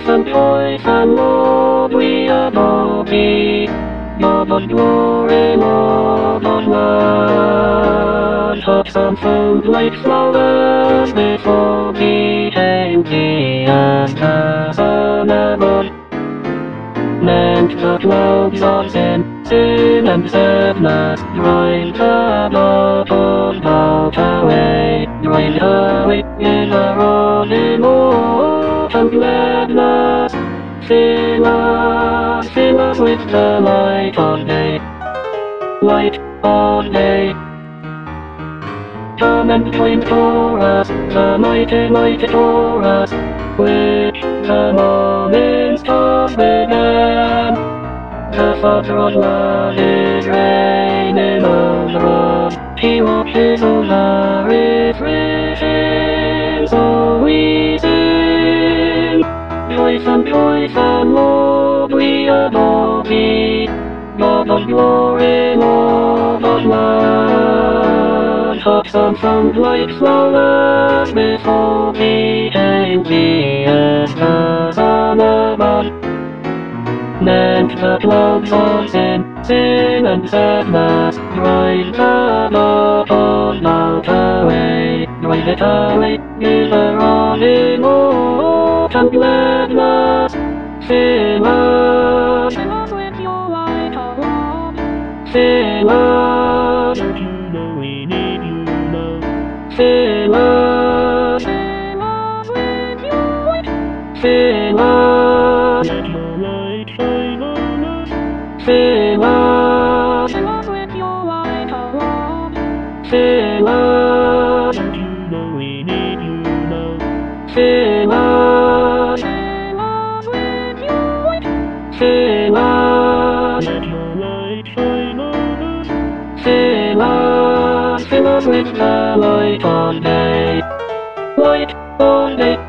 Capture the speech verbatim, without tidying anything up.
Life and joy and love we adore thee. Love and glory, love and light. Hot and found like flowers before thee. Empty and as an heaven. Meant the clouds of sin, sin and sadness. Drive the blood out away. Drive away in the rolling old and gladness. Fill us, fill us with the light of day. Light of day. Come and join for us, the mighty, mighty chorus, which the morning stars began. The Father of love is reigning over us. He watches over everything, so we sing. Joy and joy and love we adore thee. Love and glory, love and light. Hot and found like flowers before thee. Empty as an heaven. Meant the clouds of sin, sin and sadness. Drive the love out away. Drive it away, give the rolling old and gladness. Fill us, fill us with your light of love. Fill us, don't you know we need you now? Fill us, fill us with your light. Fill us, let your light shine on us. Fill us, fill us with your light of love. Fill us, don't you know we need you now? Fill us, fill us with your light. Fill us, let your light shine on us. Fill us, fill us with the light of day. Light of day.